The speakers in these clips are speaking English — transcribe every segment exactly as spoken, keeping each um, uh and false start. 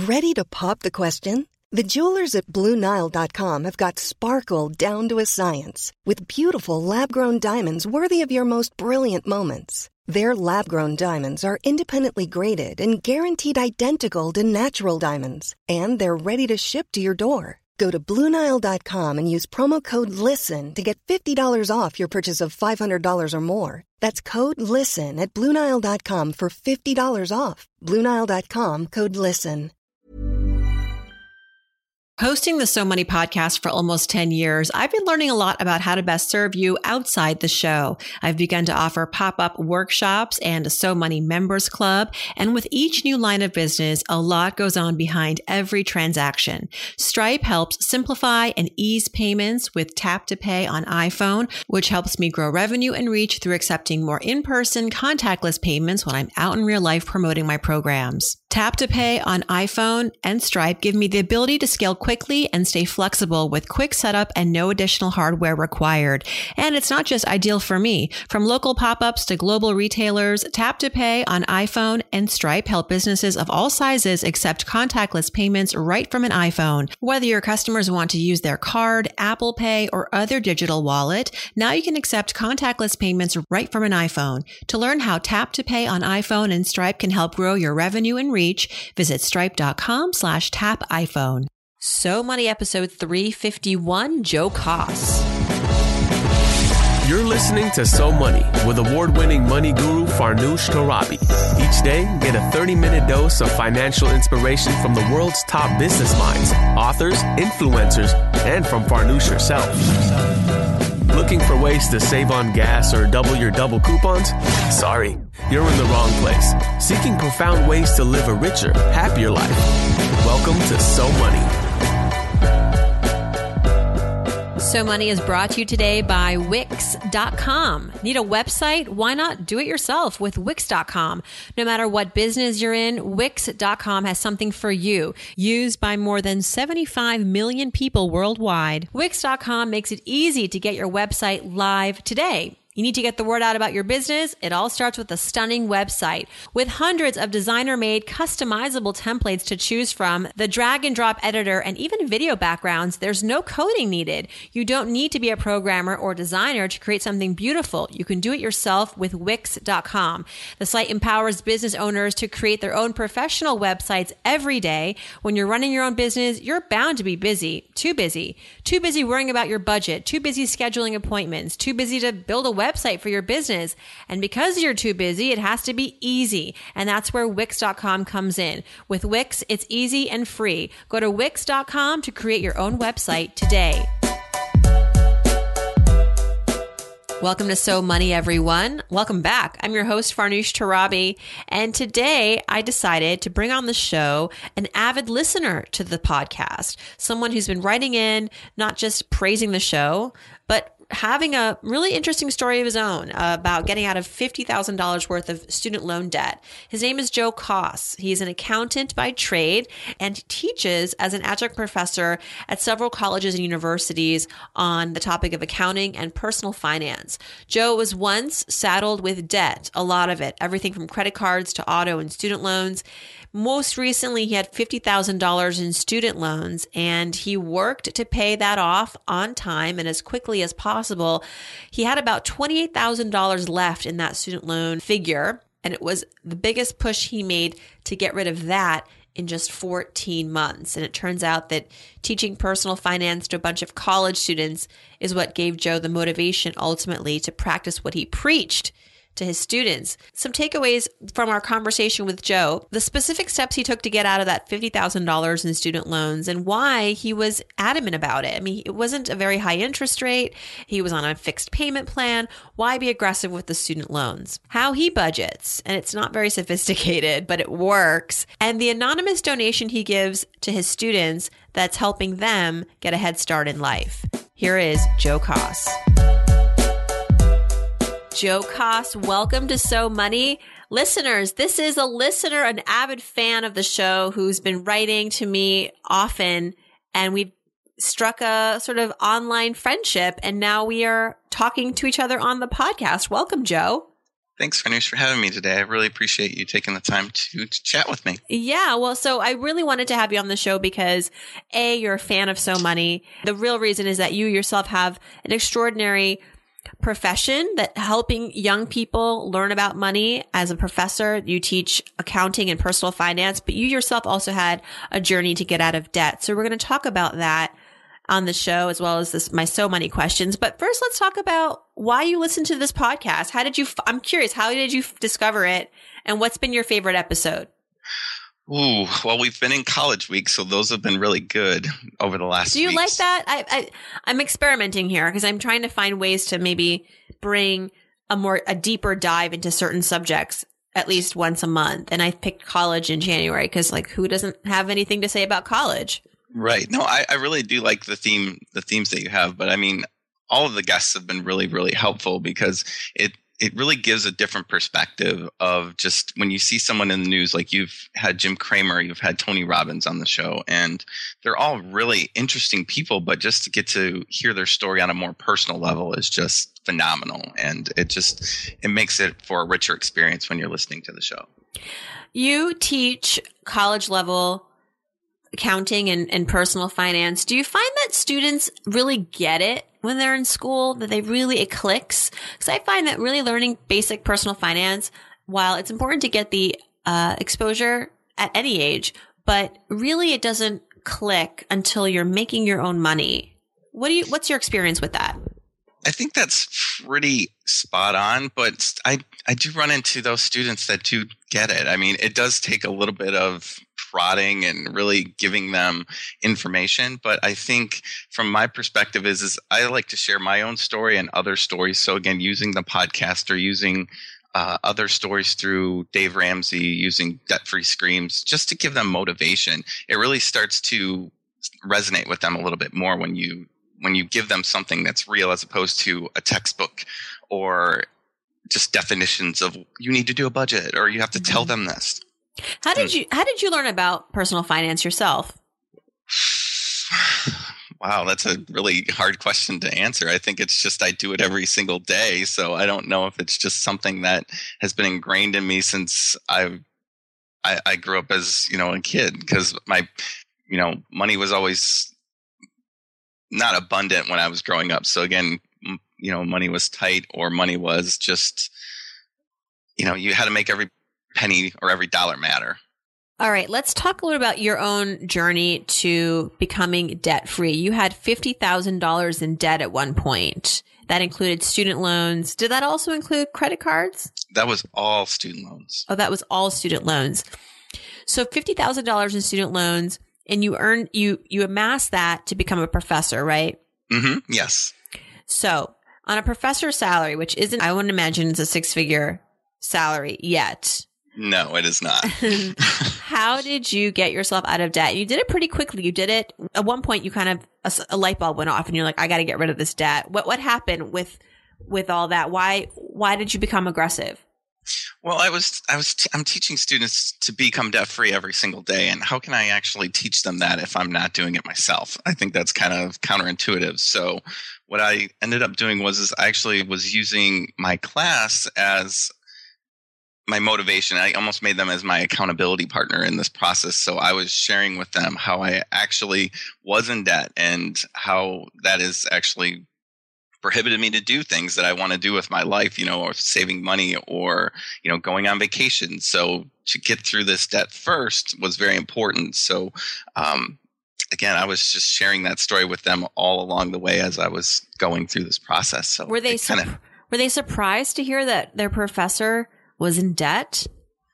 Ready to pop the question? The jewelers at Blue Nile dot com have got sparkle down to a science with beautiful lab-grown diamonds worthy of your most brilliant moments. Their lab-grown diamonds are independently graded and guaranteed identical to natural diamonds, and they're ready to ship to your door. Go to Blue Nile dot com and use promo code LISTEN to get fifty dollars off your purchase of five hundred dollars or more. That's code LISTEN at Blue Nile dot com for fifty dollars off. Blue Nile dot com, code LISTEN. Hosting the So Money podcast for almost ten years, I've been learning a lot about how to best serve you outside the show. I've begun to offer pop-up workshops and a So Money members club. And with each new line of business, a lot goes on behind every transaction. Stripe helps simplify and ease payments with Tap to Pay on iPhone, which helps me grow revenue and reach through accepting more in-person contactless payments when I'm out in real life promoting my programs. Tap to Pay on iPhone and Stripe give me the ability to scale quickly and stay flexible with quick setup and no additional hardware required. And it's not just ideal for me. From local pop-ups to global retailers, Tap to Pay on iPhone and Stripe help businesses of all sizes accept contactless payments right from an iPhone. Whether your customers want to use their card, Apple Pay, or other digital wallet, now you can accept contactless payments right from an iPhone. To learn how Tap to Pay on iPhone and Stripe can help grow your revenue and reach, visit stripe.com slash tap iPhone. So Money episode three fifty-one, Joe Koss. You're listening to So Money with award-winning money guru Farnoosh Torabi. Each day, get a thirty-minute dose of financial inspiration from the world's top business minds, authors, influencers, and from Farnoosh herself. Looking for ways to save on gas or double your double coupons? Sorry, you're in the wrong place. Seeking profound ways to live a richer, happier life. Welcome to So Money. So Money is brought to you today by Wix dot com. Need a website? Why not do it yourself with Wix dot com? No matter what business you're in, Wix dot com has something for you. Used by more than seventy-five million people worldwide, Wix dot com makes it easy to get your website live today. You need to get the word out about your business? It all starts with a stunning website. With hundreds of designer-made, customizable templates to choose from, the drag-and-drop editor, and even video backgrounds, there's no coding needed. You don't need to be a programmer or designer to create something beautiful. You can do it yourself with Wix dot com. The site empowers business owners to create their own professional websites every day. When you're running your own business, you're bound to be busy. Too busy. Too busy worrying about your budget. Too busy scheduling appointments. Too busy to build a website. website for your business. And because you're too busy, it has to be easy. And that's where Wix dot com comes in. With Wix, it's easy and free. Go to Wix dot com to create your own website today. Welcome to So Money, everyone. Welcome back. I'm your host, Farnoosh Torabi. And today I decided to bring on the show an avid listener to the podcast, someone who's been writing in, not just praising the show, but having a really interesting story of his own uh, about getting out of fifty thousand dollars worth of student loan debt. His name is Joe Koss. He's an accountant by trade and teaches as an adjunct professor at several colleges and universities on the topic of accounting and personal finance. Joe was once saddled with debt, a lot of it, everything from credit cards to auto and student loans. Most recently, he had fifty thousand dollars in student loans, and he worked to pay that off on time and as quickly as possible. He had about twenty-eight thousand dollars left in that student loan figure, and it was the biggest push he made to get rid of that in just fourteen months. And it turns out that teaching personal finance to a bunch of college students is what gave Joe the motivation ultimately to practice what he preached to his students. Some takeaways from our conversation with Joe, the specific steps he took to get out of that fifty thousand dollars in student loans and why he was adamant about it. I mean, it wasn't a very high interest rate. He was on a fixed payment plan. Why be aggressive with the student loans? How he budgets, and it's not very sophisticated, but it works. And the anonymous donation he gives to his students that's helping them get a head start in life. Here is Joe Koss. Joe Koss, welcome to So Money. Listeners, this is a listener, an avid fan of the show who's been writing to me often, and we've struck a sort of online friendship, and now we are talking to each other on the podcast. Welcome, Joe. Thanks, Farnoosh, for having me today. I really appreciate you taking the time to, to chat with me. Yeah, well, so I really wanted to have you on the show because A, you're a fan of So Money. The real reason is that you yourself have an extraordinary profession that helping young people learn about money. As a professor, you teach accounting and personal finance, but you yourself also had a journey to get out of debt. So we're going to talk about that on the show, as well as this, my So Money questions. But first, let's talk about why you listen to this podcast. How did you, I'm curious, how did you discover it? And what's been your favorite episode? Ooh, well, we've been in college week, so those have been really good over the last Do you weeks. like that? I, I, I'm experimenting here because I'm trying to find ways to maybe bring a more, a deeper dive into certain subjects at least once a month. And I picked college in January because, like, who doesn't have anything to say about college? Right. No, I, I really do like the theme, the themes that you have. But I mean, all of the guests have been really, really helpful because it, it really gives a different perspective of just when you see someone in the news, like you've had Jim Cramer, you've had Tony Robbins on the show, and they're all really interesting people. But just to get to hear their story on a more personal level is just phenomenal. And it just, it makes it for a richer experience when you're listening to the show. You teach college level accounting and, and personal finance. Do you find that students really get it when they're in school, that they really, it clicks? Because I find that really learning basic personal finance, while it's important to get the uh, exposure at any age, but really it doesn't click until you're making your own money. What do you, what's your experience with that? I think that's pretty spot on, but I, I do run into those students that do get it. I mean, it does take a little bit of prodding and really giving them information. But I think from my perspective is, is I like to share my own story and other stories. So again, using the podcast or using uh, other stories through Dave Ramsey, using Debt-Free Screams, just to give them motivation. It really starts to resonate with them a little bit more when you when you give them something that's real as opposed to a textbook or just definitions of you need to do a budget or you have to mm-hmm. tell them this. How did you how did you learn about personal finance yourself? Wow, that's a really hard question to answer. I think it's just I do it every single day, so I don't know if it's just something that has been ingrained in me since I've, I I grew up as, you know, a kid, because my, you know, money was always not abundant when I was growing up. So again, you know, money was tight, or money was just, you know, you had to make every penny or every dollar matter. All right, let's talk a little about your own journey to becoming debt-free. You had fifty thousand dollars in debt at one point. That included student loans. Did that also include credit cards? That was all student loans. Oh, that was all student loans. So fifty thousand dollars in student loans, and you earned, you, you amassed that to become a professor, right? Mm-hmm. Yes. So on a professor's salary, which isn't, I wouldn't imagine it's a six-figure salary yet. No, it is not. How did you get yourself out of debt? You did it pretty quickly. You did it at one point. You kind of a, a light bulb went off, and you're like, "I got to get rid of this debt." What what happened with with all that? Why why did you become aggressive? Well, I was I was t- I'm teaching students to become debt free every single day, and how can I actually teach them that if I'm not doing it myself? I think that's kind of counterintuitive. So, what I ended up doing was is I actually was using my class as my motivation. I almost made them as my accountability partner in this process. So I was sharing with them how I actually was in debt and how that is actually prohibited me to do things that I want to do with my life, you know, or saving money or, you know, going on vacation. So to get through this debt first was very important. So, um, again, I was just sharing that story with them all along the way as I was going through this process. So were they, kinda, su- were they surprised to hear that their professor was in debt?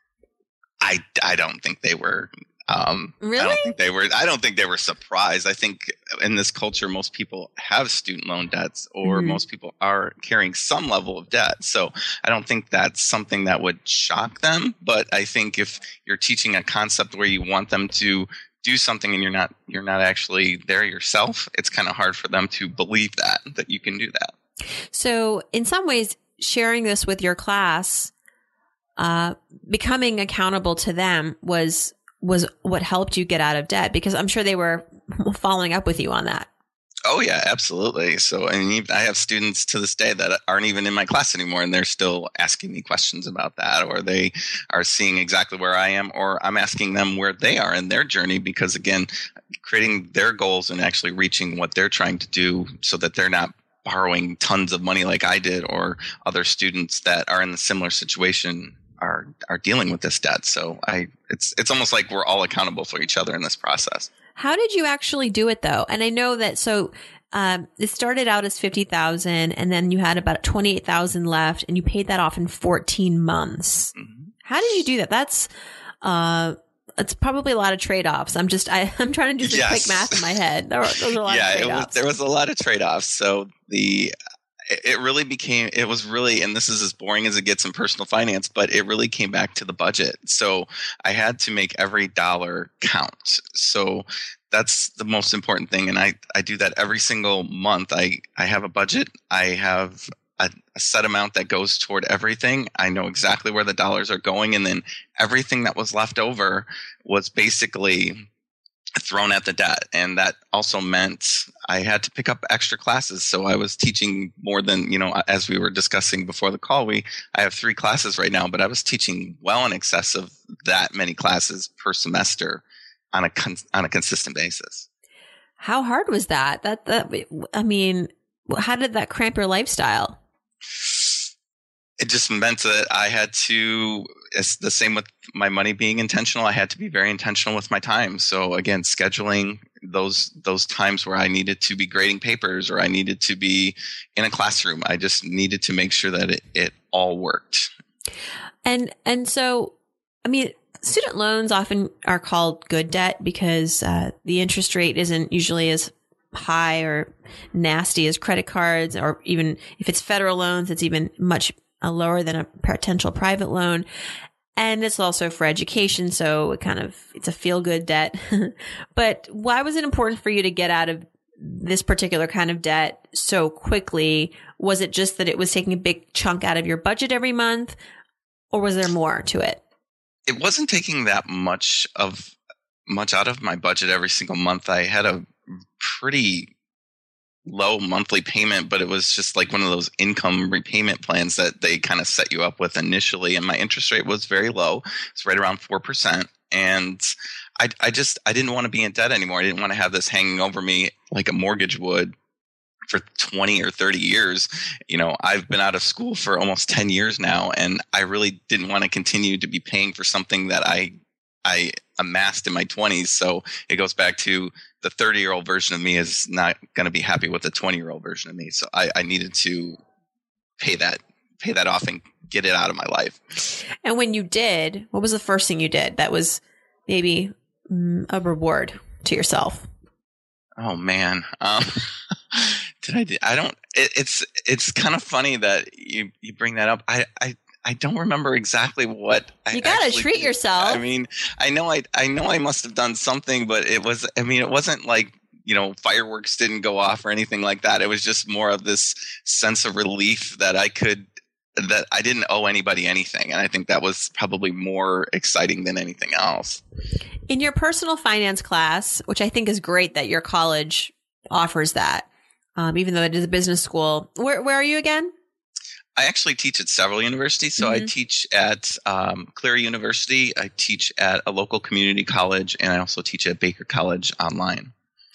I, I don't think they were. Um, really? I don't think they were. I don't think they were surprised. I think in this culture, most people have student loan debts, or mm-hmm. most people are carrying some level of debt. So I don't think that's something that would shock them. But I think if you're teaching a concept where you want them to do something and you're not you're not actually there yourself, it's kind of hard for them to believe that that you can do that. So in some ways, sharing this with your class, Uh, becoming accountable to them was was what helped you get out of debt, because I'm sure they were following up with you on that. Oh yeah, absolutely. So, I mean, I have students to this day that aren't even in my class anymore, and they're still asking me questions about that, or they are seeing exactly where I am, or I'm asking them where they are in their journey, because again, creating their goals and actually reaching what they're trying to do so that they're not borrowing tons of money like I did, or other students that are in a similar situation are are dealing with this debt. So I it's it's almost like we're all accountable for each other in this process. How did you actually do it though? And I know that, so um, it started out as fifty thousand and then you had about twenty-eight thousand left and you paid that off in fourteen months. Mm-hmm. How did you do that? That's, uh, it's probably a lot of trade-offs. I'm just, I, I'm trying to do some yes. quick math in my head. There were, those are a lot yeah, of trade-offs. It was, there was a lot of trade-offs. So the, it really became, it was really, and this is as boring as it gets in personal finance, but it really came back to the budget. So I had to make every dollar count. So that's the most important thing. And I, I do that every single month. I, I have a budget. I have a, a set amount that goes toward everything. I know exactly where the dollars are going. And then everything that was left over was basically thrown at the debt. And that also meant I had to pick up extra classes. So I was teaching more than, you know, as we were discussing before the call, we, I have three classes right now, but I was teaching well in excess of that many classes per semester on a, con- on a consistent basis. How hard was that? That, that, I mean, how did that cramp your lifestyle? It just meant that I had to, it's the same with my money being intentional. I had to be very intentional with my time. So again, scheduling those those times where I needed to be grading papers or I needed to be in a classroom. I just needed to make sure that it, it all worked. And and so, I mean, student loans often are called good debt because uh, the interest rate isn't usually as high or nasty as credit cards, or even if it's federal loans, it's even much uh, lower than a potential private loan. And it's also for education. So it kind of, it's a feel good debt. But why was it important for you to get out of this particular kind of debt so quickly? Was it just that it was taking a big chunk out of your budget every month, or was there more to it? It wasn't taking that much of much out of my budget every single month. I had a pretty low monthly payment, but it was just like one of those income repayment plans that they kind of set you up with initially. And my interest rate was very low. It's right around four percent. And I, I just, I didn't want to be in debt anymore. I didn't want to have this hanging over me like a mortgage would for twenty or thirty years. You know, I've been out of school for almost ten years now, and I really didn't want to continue to be paying for something that I, I amassed in my twenties. So it goes back to the thirty year old version of me is not going to be happy with the twenty year old version of me. So I, I needed to pay that, pay that off and get it out of my life. And when you did, what was the first thing you did that was maybe mm, a reward to yourself? Oh man. Um, did I, do, I don't, it, it's, it's kind of funny that you, you bring that up. I, I, I don't remember exactly what I You got to treat did. yourself. I mean, I know I I know I must have done something, but it was I mean, it wasn't like, you know, fireworks didn't go off or anything like that. It was just more of this sense of relief that I could that I didn't owe anybody anything, and I think that was probably more exciting than anything else. In your personal finance class, which I think is great that your college offers that, um, even though it is a business school. Where where are you again? I actually teach at several universities. So mm-hmm. I teach at um, Cleary University. I teach at a local community college, and I also teach at Baker College online.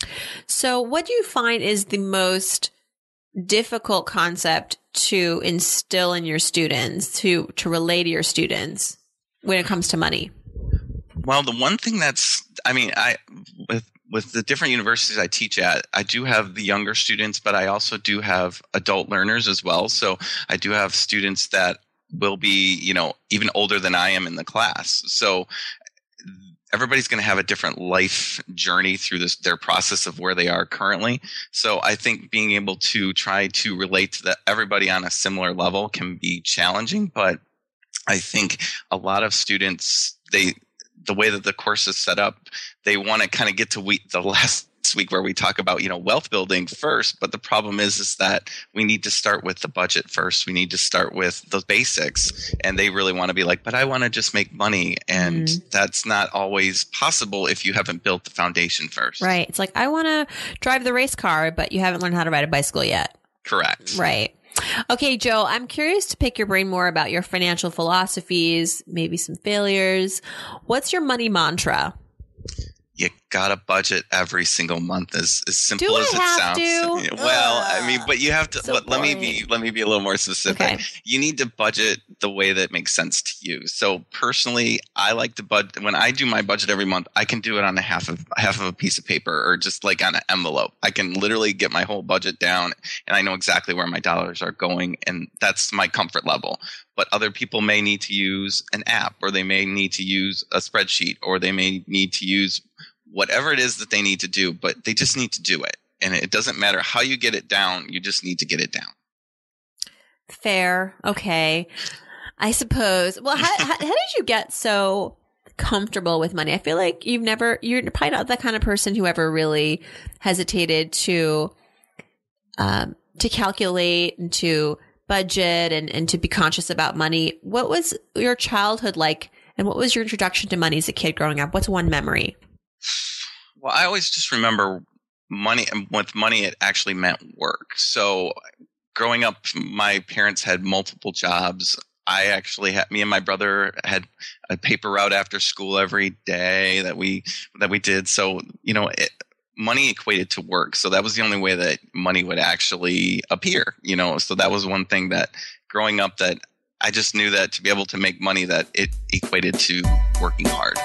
So what do you find is the most difficult concept to instill in your students, to, to relay to your students when it comes to money? Well, the one thing that's, I mean, I with with the different universities I teach at, I do have the younger students, but I also do have adult learners as well. So I do have students that will be, you know, even older than I am in the class. So everybody's going to have a different life journey through this, their process of where they are currently. So I think being able to try to relate to the, everybody on a similar level can be challenging, but I think a lot of students, they, the way that the course is set up, they want to kind of get to we, the last next week where we talk about, you know, wealth building first. But the problem is, is that we need to start with the budget first. We need to start with the basics. And they really want to be like, but I want to just make money. And mm-hmm. that's not always possible if you haven't built the foundation first. Right. It's like, I want to drive the race car, but you haven't learned how to ride a bicycle yet. Correct. Right. Okay, Joe, I'm curious to pick your brain more about your financial philosophies, maybe some failures. What's your money mantra? You got to budget every single month, as, as simple Do as I it have sounds. To? Well, Ugh, I mean, but you have to, so let, let me be, let me be a little more specific. Okay. You need to budget the way that makes sense to you. So personally, I like to budget. When I do my budget every month, I can do it on a half of half of a piece of paper or just like on an envelope. I can literally get my whole budget down and I know exactly where my dollars are going. And that's my comfort level. But other people may need to use an app, or they may need to use a spreadsheet, or they may need to use whatever it is that they need to do, but they just need to do it. And it doesn't matter how you get it down. You just need to get it down. Fair. Okay. I suppose. Well, how, how, how did you get so comfortable with money? I feel like you've never, you're probably not the kind of person who ever really hesitated to, um, to calculate and to budget and, and to be conscious about money. What was your childhood like? And what was your introduction to money as a kid growing up? What's one memory? Well, I always just remember money, and with money, it actually meant work. So growing up, my parents had multiple jobs. I actually had, me and my brother had a paper route after school every day that we, that we did. So, you know, it, money equated to work. So that was the only way that money would actually appear, you know? So that was one thing that growing up that I just knew that to be able to make money, that it equated to working hard.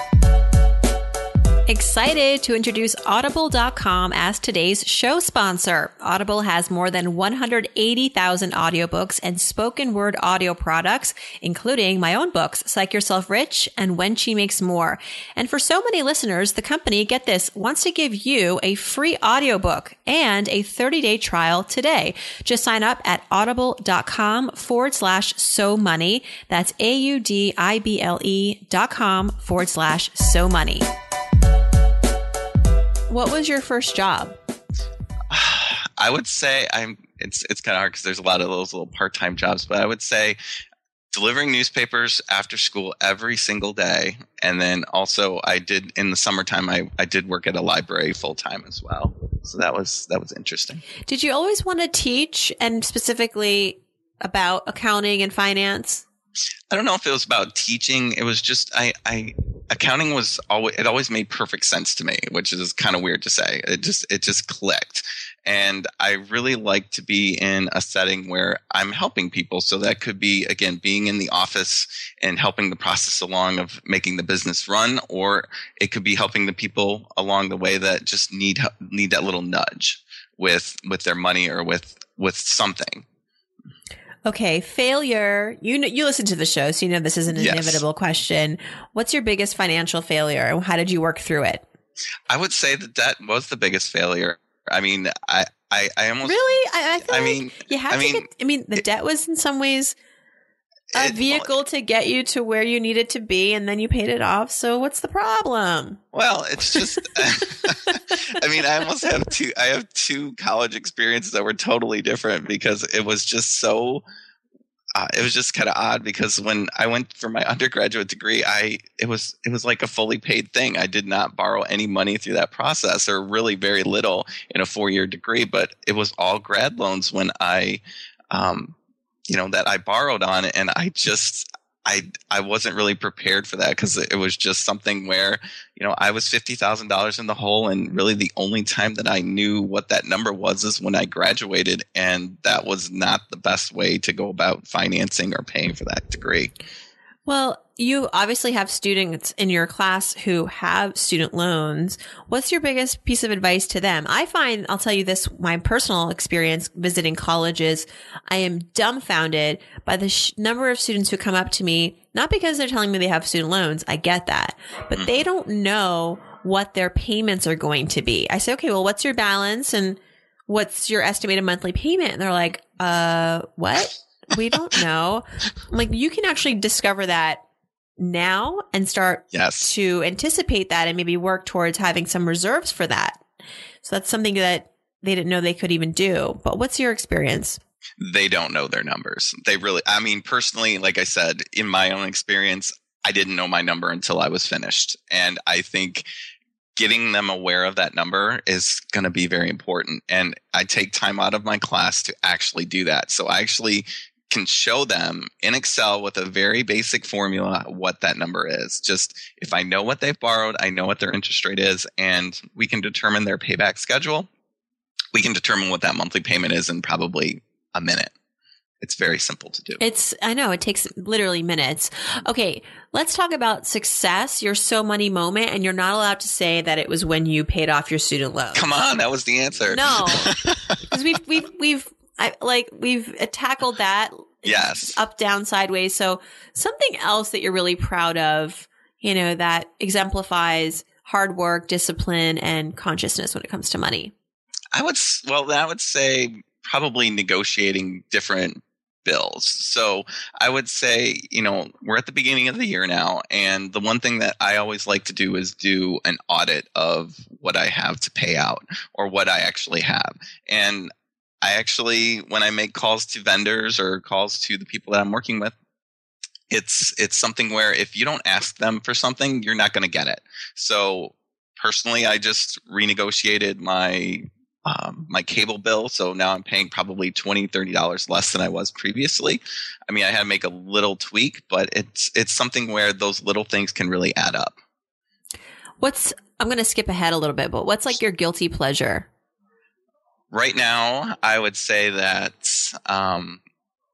Excited to introduce Audible dot com as today's show sponsor. Audible has more than one hundred eighty thousand audiobooks and spoken word audio products, including my own books, Psych Yourself Rich and When She Makes More. And for so many listeners, the company, get this, wants to give you a free audiobook and a thirty-day trial today. Just sign up at audible.com forward slash so money. That's A-U-D-I-B-L-E dot com forward slash so money. What was your first job? I would say I'm. It's it's kind of hard because there's a lot of those little part-time jobs, but I would say delivering newspapers after school every single day, and then also I did in the summertime. I, I did work at a library full time as well, so that was that was interesting. Did you always want to teach, and specifically about accounting and finance? I don't know if it was about teaching. It was just I. I accounting was always, it always made perfect sense to me, which is kind of weird to say. It just, it just clicked. And I really like to be in a setting where I'm helping people. So that could be, again, being in the office and helping the process along of making the business run, or it could be helping the people along the way that just need, need that little nudge with, with their money or with, with something. Okay, failure. You know, you listen to the show, so you know this is an Yes. inevitable question. What's your biggest financial failure, and how did you work through it? I would say that that was the biggest failure. I mean, I, I, I almost Really? I, I, feel I like mean, you have I to mean, get. I mean, the it- debt was in some ways a it- vehicle to get you to where you needed to be, and then you paid it off. So what's the problem? Well, it's just. I mean, I almost have two. I have two college experiences that were totally different because it was just so. Uh, it was just kind of odd because when I went for my undergraduate degree, I it was it was like a fully paid thing. I did not borrow any money through that process, or really very little in a four-year degree. But it was all grad loans when I, um, you know, that I borrowed on, and I just. I I wasn't really prepared for that because it was just something where, you know, I was fifty thousand dollars in the hole, and really the only time that I knew what that number was is when I graduated, and that was not the best way to go about financing or paying for that degree. Well, you obviously have students in your class who have student loans. What's your biggest piece of advice to them? I find, I'll tell you this, my personal experience visiting colleges, I am dumbfounded by the sh- number of students who come up to me, not because they're telling me they have student loans. I get that, but they don't know what their payments are going to be. I say, okay, well, what's your balance and what's your estimated monthly payment? And they're like, uh, what? We don't know. I'm like, you can actually discover that now and start Yes. to anticipate that and maybe work towards having some reserves for that. So that's something that they didn't know they could even do. But what's your experience? They don't know their numbers. They really, I mean, personally, like I said, in my own experience, I didn't know my number until I was finished. And I think getting them aware of that number is going to be very important. And I take time out of my class to actually do that. So I actually can show them in Excel with a very basic formula what that number is. Just if I know what they've borrowed, I know what their interest rate is, and we can determine their payback schedule. We can determine what that monthly payment is in probably a minute. It's very simple to do. It's, I know, it takes literally minutes. Okay, let's talk about success, your So Money moment, and you're not allowed to say that it was when you paid off your student loan. Come on, that was the answer. No, because we've, we've, we've, I, like, we've tackled that. Yes. Up, down, sideways. So something else that you're really proud of, you know, that exemplifies hard work, discipline, and consciousness when it comes to money. I would, well, I would say probably negotiating different bills. So I would say, you know, we're at the beginning of the year now. And the one thing that I always like to do is do an audit of what I have to pay out or what I actually have. And I actually, when I make calls to vendors or calls to the people that I'm working with, it's it's something where if you don't ask them for something, you're not going to get it. So personally, I just renegotiated my um, my cable bill. So now I'm paying probably twenty dollars, thirty dollars less than I was previously. I mean, I had to make a little tweak, but it's it's something where those little things can really add up. What's I'm going to skip ahead a little bit, but what's like your guilty pleasure? Right now, I would say that um,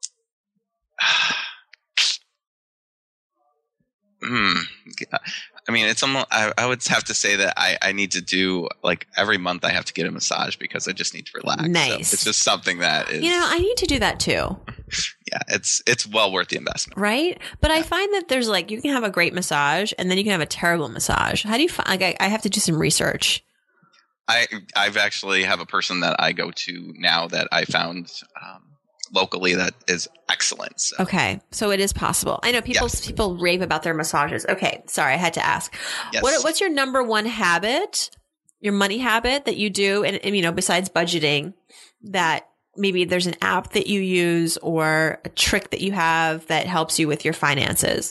hmm, I mean, it's almost, I, I would have to say that I, I need to do, like, every month I have to get a massage because I just need to relax. Nice. So it's just something that is, you know, I need to do that too. Yeah, it's it's well worth the investment. Right? But yeah. I find that there's like, you can have a great massage and then you can have a terrible massage. How do you find, like, I, I have to do some research. I I've actually have a person that I go to now that I found um, locally that is excellent. So. Okay, so it is possible. I know people Yes. people rave about their massages. Okay, sorry, I had to ask. Yes. What what's your number one habit, your money habit that you do, and, and you know, besides budgeting, that maybe there's an app that you use or a trick that you have that helps you with your finances?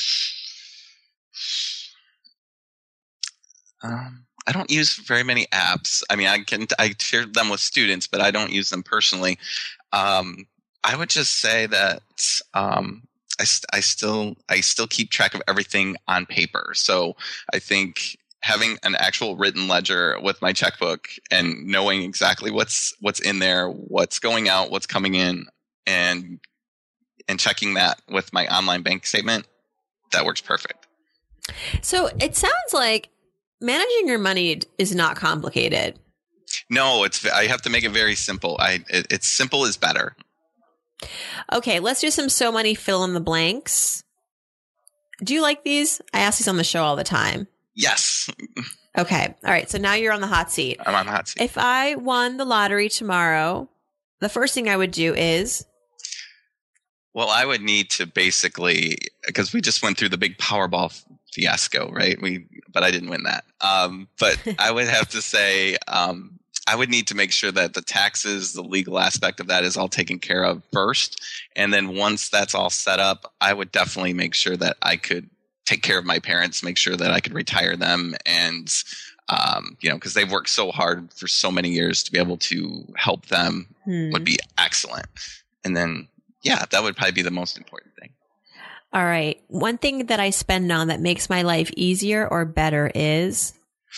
Um. I don't use very many apps. I mean, I can I share them with students, but I don't use them personally. Um, I would just say that um, I, I still I still keep track of everything on paper. So I think having an actual written ledger with my checkbook and knowing exactly what's what's in there, what's going out, what's coming in, and and checking that with my online bank statement, that works perfect. So it sounds like managing your money is not complicated. No, it's I have to make it very simple. I it, it's simple is better. Okay, let's do some So Money fill in the blanks. Do you like these? I ask these on the show all the time. Yes. Okay. All right. So now you're on the hot seat. I'm on the hot seat. If I won the lottery tomorrow, the first thing I would do is Well, I would need to basically, because we just went through the big Powerball fiasco, right? We, but I didn't win that. Um, but I would have to say, um, I would need to make sure that the taxes, the legal aspect of that is all taken care of first. And then once that's all set up, I would definitely make sure that I could take care of my parents, make sure that I could retire them. And, um, you know, because they've worked so hard for so many years, to be able to help them hmm. would be excellent. And then, yeah, that would probably be the most important thing. All right. One thing that I spend on that makes my life easier or better is?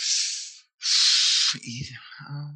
Um,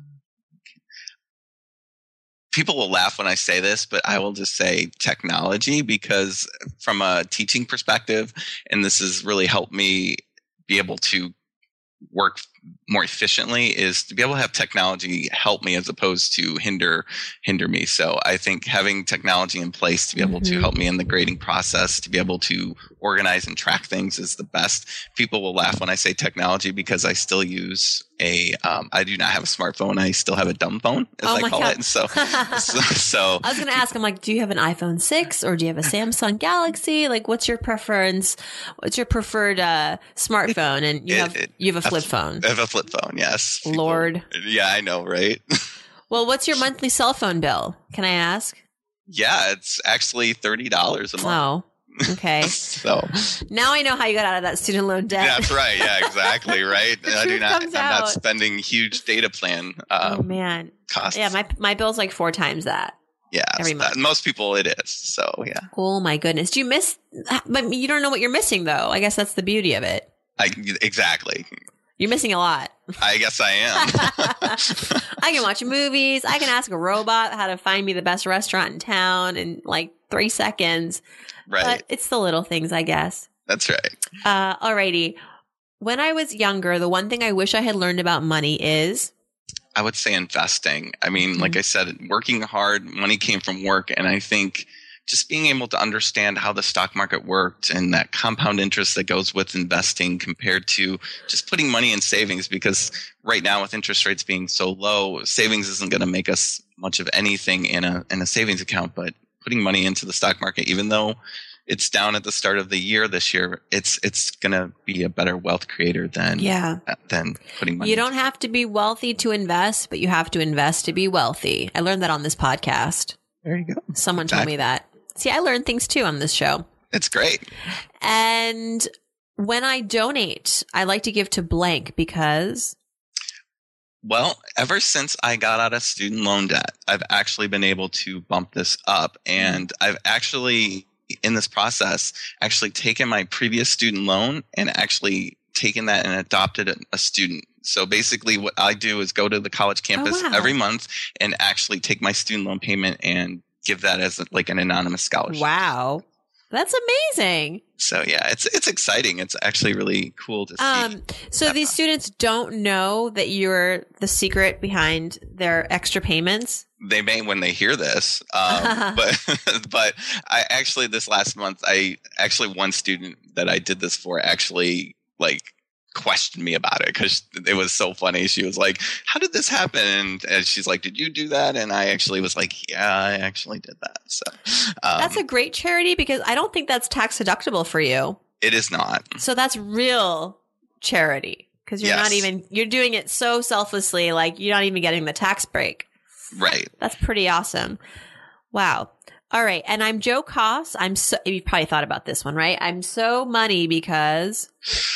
people will laugh when I say this, but I will just say technology, because from a teaching perspective, and this has really helped me be able to work more efficiently, is to be able to have technology help me as opposed to hinder hinder me. So I think having technology in place to be able mm-hmm. to help me in the grading process, to be able to organize and track things, is the best. People will laugh when I say technology because I still use a, um, I do not have a smartphone. I still have a dumb phone, as Oh I my call God. it. And so, so, so I was going to ask, I'm like, do you have an iPhone six or do you have a Samsung Galaxy? Like, what's your preference? What's your preferred uh, smartphone? And you it- have it- you have a a flip f- phone. I have a flip phone. Yes. People- Lord. Yeah, I know. Right. Well, what's your monthly cell phone bill? Can I ask? Yeah. It's actually thirty dollars a month. Oh, okay. So Now I know how you got out of that student loan debt. that's right. Yeah, exactly. Right. The I do truth not, I'm comes not out. spending huge data plan Oh um, man. costs. Yeah, my my bill's like four times that. yeah. every so month. that- most people it is. So yeah. Oh my goodness. Do you miss but you don't know what you're missing though. I guess that's the beauty of it. I, exactly. You're missing a lot. I guess I am. I can watch movies. I can ask a robot how to find me the best restaurant in town in like three seconds. Right. But it's the little things, I guess. That's right. Uh, alrighty. When I was younger, the one thing I wish I had learned about money is I would say investing. I mean, Mm-hmm. like I said, working hard, money came from work. And I think just being able to understand how the stock market worked and that compound interest that goes with investing compared to just putting money in savings, because right now with interest rates being so low, savings isn't going to make us much of anything in a in a savings account. But putting money into the stock market, even though it's down at the start of the year this year, it's it's going to be a better wealth creator than yeah. than putting money. You don't have to be wealthy to invest, but you have to invest to be wealthy. I learned that on this podcast. There you go. Someone told me that. See, I learn things too on this show. It's great. And when I donate, I like to give to blank because Well, ever since I got out of student loan debt, I've actually been able to bump this up. And I've actually, in this process, actually taken my previous student loan and actually taken that and adopted a, a student. So basically what I do is go to the college campus wow. every month and actually take my student loan payment and give that as a, like an anonymous scholarship. wow, that's amazing. So yeah, it's it's exciting. It's actually really cool to see. Um, so these students don't know that you're the secret behind their extra payments. They may when they hear this, um, but but I actually this last month I actually one student that I did this for actually like questioned me about it because it was so funny. She was like, "How did this happen?" And, and she's like, "Did you do that?" And I actually was like, "Yeah, I actually did that." So um, That's a great charity because I don't think that's tax deductible for you. it is not. So that's real charity because you're Yes. not even you're doing it so selflessly, like you're not even getting the tax break. Right. That's pretty awesome. Wow. All right. And I'm Joe Koss. I'm so, you've probably thought about this one, right? I'm so money because,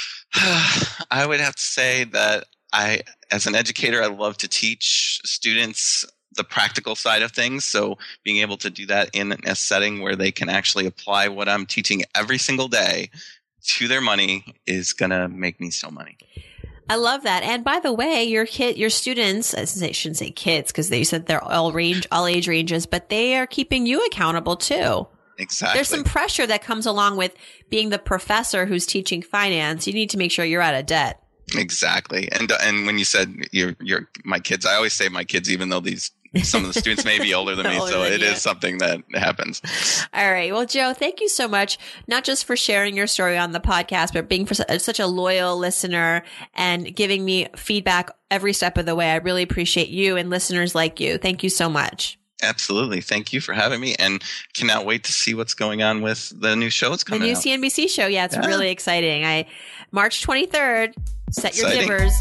I would have to say that I, as an educator, I love to teach students the practical side of things. So being able to do that in a setting where they can actually apply what I'm teaching every single day to their money is going to make me so money. I love that. And by the way, your kid, your students, I shouldn't say kids because they said they're all range, all age ranges, but they are keeping you accountable too. Exactly. There's some pressure that comes along with being the professor who's teaching finance. You need to make sure you're out of debt. Exactly. And and when you said you're, you're my kids, I always say my kids, even though these some of the students may be older than me. Older So than it you. is something that happens. All right. Well, Joe, thank you so much, not just for sharing your story on the podcast, but being for su- such a loyal listener and giving me feedback every step of the way. I really appreciate you and listeners like you. Thank you so much. Absolutely. Thank you for having me, and cannot wait to see what's going on with the new shows The coming new out. C N B C show. Yeah, it's Yeah. really exciting. I March twenty-third. Set your Exciting. dippers.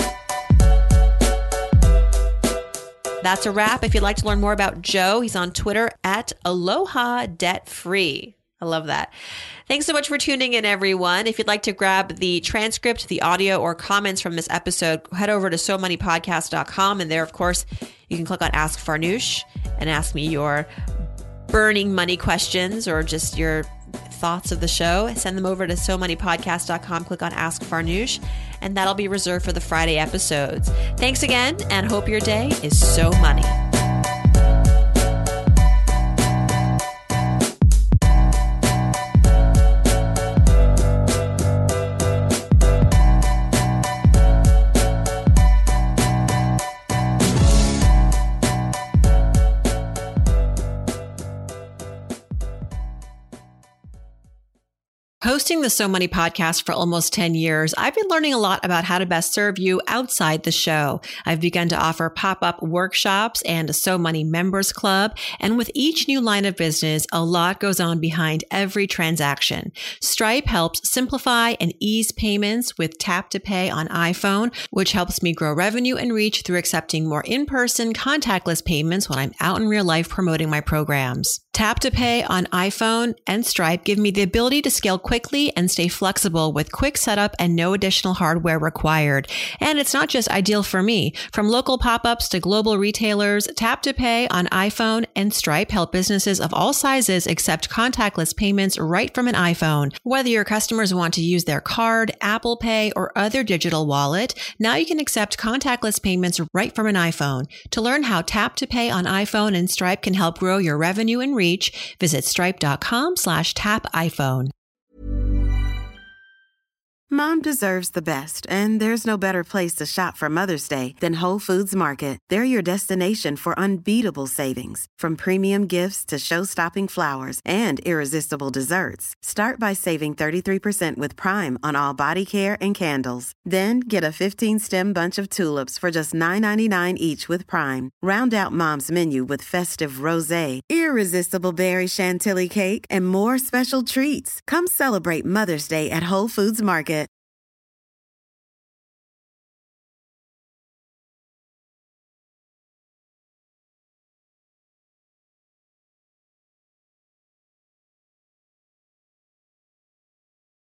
That's a wrap. If you'd like to learn more about Joe, he's on Twitter at Aloha Debt Free. I love that. Thanks so much for tuning in, everyone. If you'd like to grab the transcript, the audio, or comments from this episode, head over to so money podcast dot com. And there, of course, you can click on Ask Farnoosh and ask me your burning money questions or just your thoughts of the show. Send them over to so money podcast dot com. Click on Ask Farnoosh, and that'll be reserved for the Friday episodes. Thanks again, and hope your day is so money. Hosting the So Money podcast for almost ten years, I've been learning a lot about how to best serve you outside the show. I've begun to offer pop-up workshops and a So Money members club. And with each new line of business, a lot goes on behind every transaction. Stripe helps simplify and ease payments with Tap to Pay on iPhone, which helps me grow revenue and reach through accepting more in-person contactless payments when I'm out in real life promoting my programs. Tap to Pay on iPhone and Stripe give me the ability to scale quickly and stay flexible with quick setup and no additional hardware required. And it's not just ideal for me. From local pop-ups to global retailers, Tap to Pay on iPhone and Stripe help businesses of all sizes accept contactless payments right from an iPhone. Whether your customers want to use their card, Apple Pay, or other digital wallet, now you can accept contactless payments right from an iPhone. To learn how Tap to Pay on iPhone and Stripe can help grow your revenue and reach, visit stripe.com slash tap iPhone. Mom deserves the best, and there's no better place to shop for Mother's Day than Whole Foods Market. They're your destination for unbeatable savings, from premium gifts to show-stopping flowers and irresistible desserts. Start by saving thirty-three percent with Prime on all body care and candles. Then get a fifteen-stem bunch of tulips for just nine ninety-nine each with Prime. Round out Mom's menu with festive rosé, irresistible berry chantilly cake, and more special treats. Come celebrate Mother's Day at Whole Foods Market.